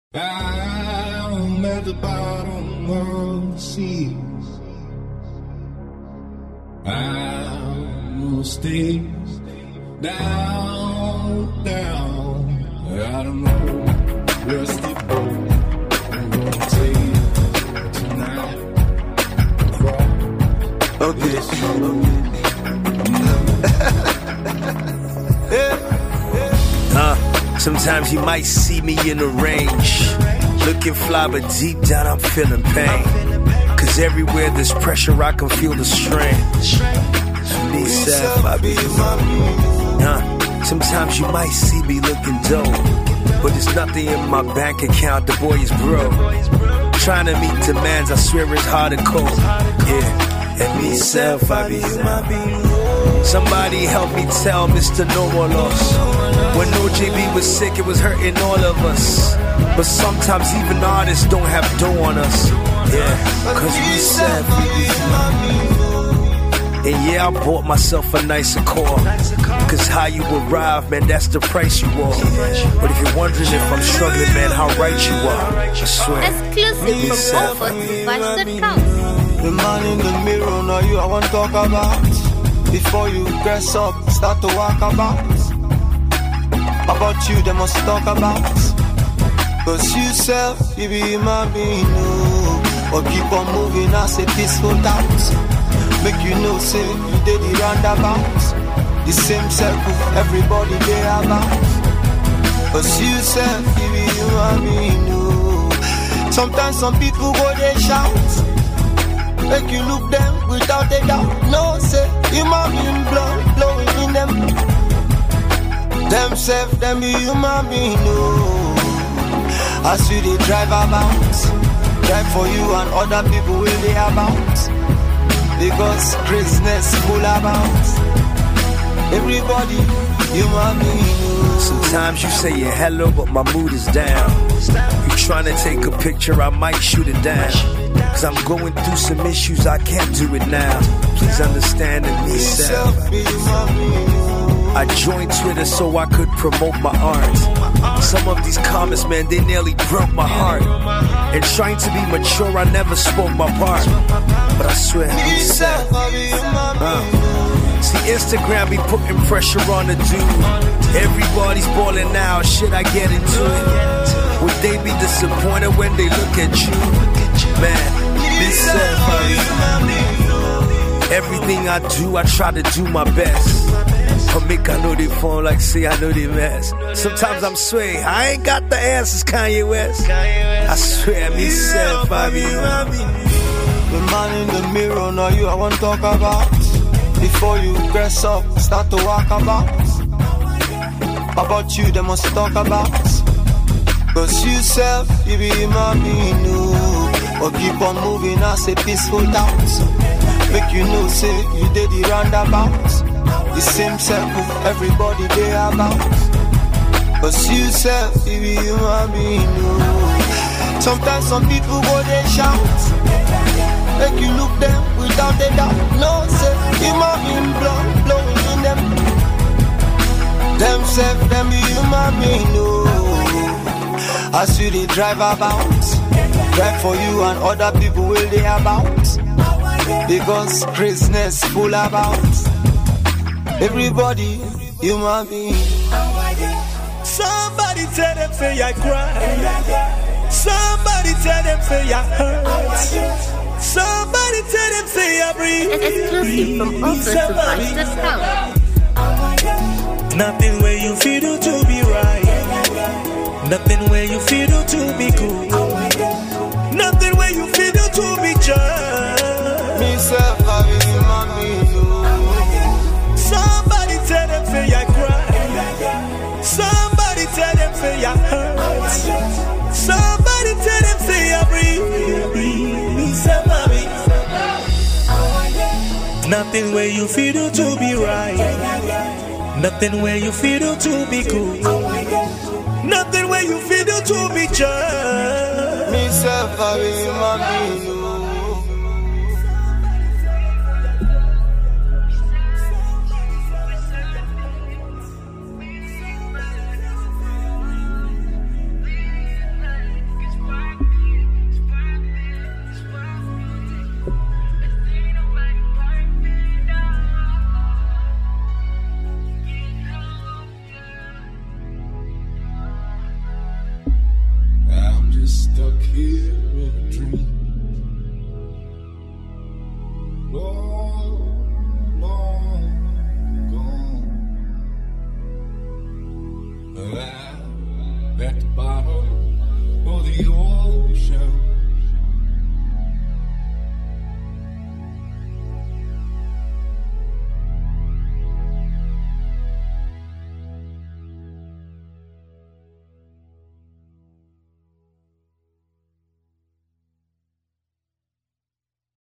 I'm at the bottom of the sea. I'll stay down, down. I don't know, rusty boat. I'm gonna take tonight. Okay. Sometimes you might see me in the range, looking fly, but deep down I'm feeling pain. Cause everywhere there's pressure, I can feel the strain. Sometimes you might see me looking dope, but there's nothing in my bank account, the boy is broke. Trying to meet demands, I swear it's hard and cold. Yeah, and me self, I be human being. Somebody help me tell Mr. No More Loss. When OJB was sick, it was hurting all of us. But sometimes even artists don't have dough on us. Yeah, cause we said we be human beings. And yeah, I bought myself a nicer car. Cause how you arrive, man, that's the price you are. But if you're wondering if I'm struggling, man, how right you are, I swear. Exclusive from Offertdevice.com. The man in the mirror, now you I want to talk about. Before you dress up, start to walk about you, they must talk about. Cause you self, you be human being, no. Or keep on moving as a peaceful thought. Make you know, say, you did the roundabout. The same circle, everybody they about. Cause you self, you be human being, no. Sometimes some people go, they shout. Make you look them without a doubt. No, say, human being blowing in them. Themself, them be human being, no. As you they drive about, drive for you and other people will they about. Because craziness full about. Everybody, human being, no. Sometimes you say you're hello, but my mood is down. You trying to take a picture, I might shoot it down. Cause I'm going through some issues, I can't do it now. Please understand and me self. I joined Twitter so I could promote my art. Some of these comments, man, they nearly broke my heart. And trying to be mature, I never spoke my part. But I swear, me self. See, Instagram be putting pressure on the dude. Everybody's balling now, shit, I get into it. Would they be disappointed when they look at you? Man, me self, everything I do, I try to do my best. But make I know they phone like say I know they mess. Sometimes I'm sway, I ain't got the answers, Kanye West. I swear, me self, I be human being. The man in the mirror, now you I want to talk about. Before you dress up, start to walk about you, they must talk about. Cause you self, you be human being, no. Or keep on moving as a peaceful thought. Make you know, say, you did the roundabout. The same circle, everybody they about. Cause you self, you be human being, no. Sometimes some people go, they shout. Make you look them without a doubt. No, say, human being blowing in them. Themself, them be human being, no. As you they drive about, drive for you and other people will they about. Because craziness full about. Everybody, human being. Somebody tell them say I cry. Somebody tell them say I hurt. Somebody tell them say I breathe. Exclusive from Offertdevice.com. Nothing where you feel to be right. Nothing where you feel to be cool. Nothing where you feel to be just. Me self, I be human being. Somebody tell them say I cry. Somebody tell them say I hurt. Somebody tell them say I breathe. Nothing where you feel to be right. Nothing where you feel to be cool. Nothing where you feel to be just. Me self, I be human being. stuck here in a dream.